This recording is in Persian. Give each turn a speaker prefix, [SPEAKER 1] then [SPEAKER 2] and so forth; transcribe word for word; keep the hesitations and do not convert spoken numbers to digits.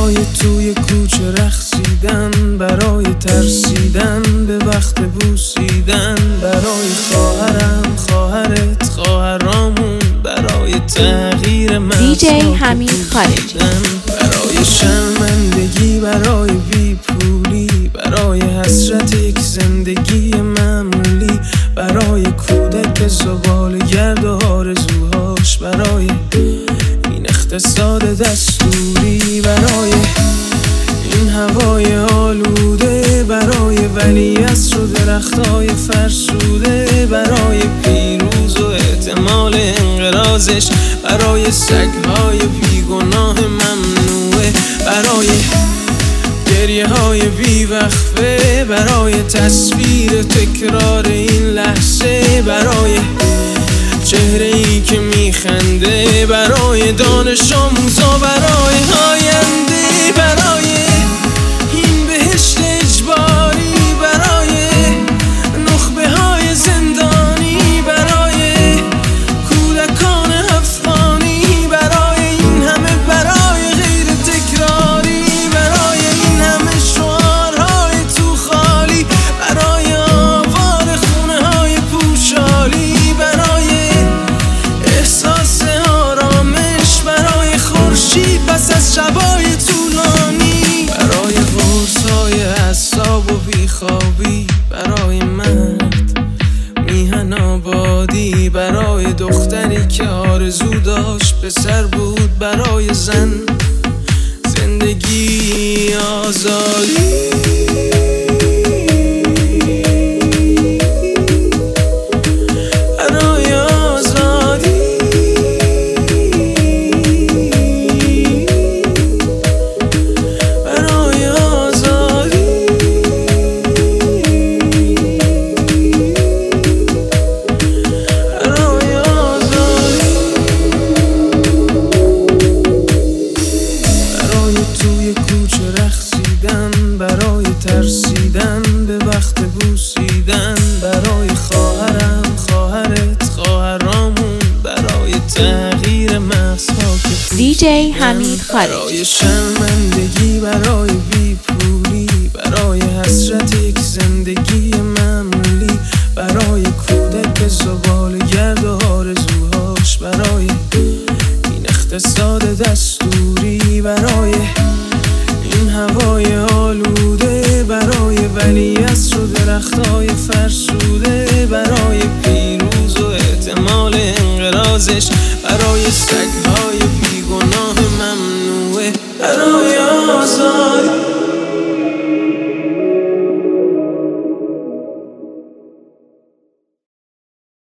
[SPEAKER 1] برای توی کوچه رقصیدن، برای ترسیدن به وقت بوسیدن، برای خواهرم خواهرت خواهرامون، برای تغییر من
[SPEAKER 2] دی جی حمید خارجی،
[SPEAKER 1] برای شرمندگی، برای بیپولی، برای حسرت یک زندگی معمولی، برای کودک زباله‌گرد و آرزوهاش، برای این اقتصاد دستوری، برای این هوای آلوده، برای ولیعصر و درختای فرسوده، برای پیروز و احتمال انقراضش، برای سگهای بیگناه ممنوعه، برای گریه های بیوقفه، برای تصویر تکرار این لحظه، برای چهره ای که میخنده، برای دانش آموزا، برای آینده، برای این بهشت اجباری، برای نخبه های زندانی، برای کودکان افغانی، برای این همه برای غیر تکراری، برای این همه شعارهای تو خالی، برای آوار خونه های پوشالی، برای احساس آرامش، برای خورشید پس از شبای طولانی، برای قرصای اعصاب و بیخوابی، برای مرد میهن آبادی، برای دختری که آرزو داشت پسر بود، برای زن زندگی آزادی. برای ترسیدن به وقت بوسیدن، برای خواهرم خواهرت خواهرامون، برای تغییر مغزها که
[SPEAKER 2] دی جی حمید خارجی،
[SPEAKER 1] برای شرمندگی، برای بیپولی، برای حسرت یک زندگی معمولی، برای کودک زباله‌گرد و آرزوهاش، برای این اقتصاد دستوری، برای این هوای آلوده، برای ولیعصر و درختای فرسوده، برای پیروز و احتمال انقراضش، برای سگهای بیگناه ممنوعه، برای آزاد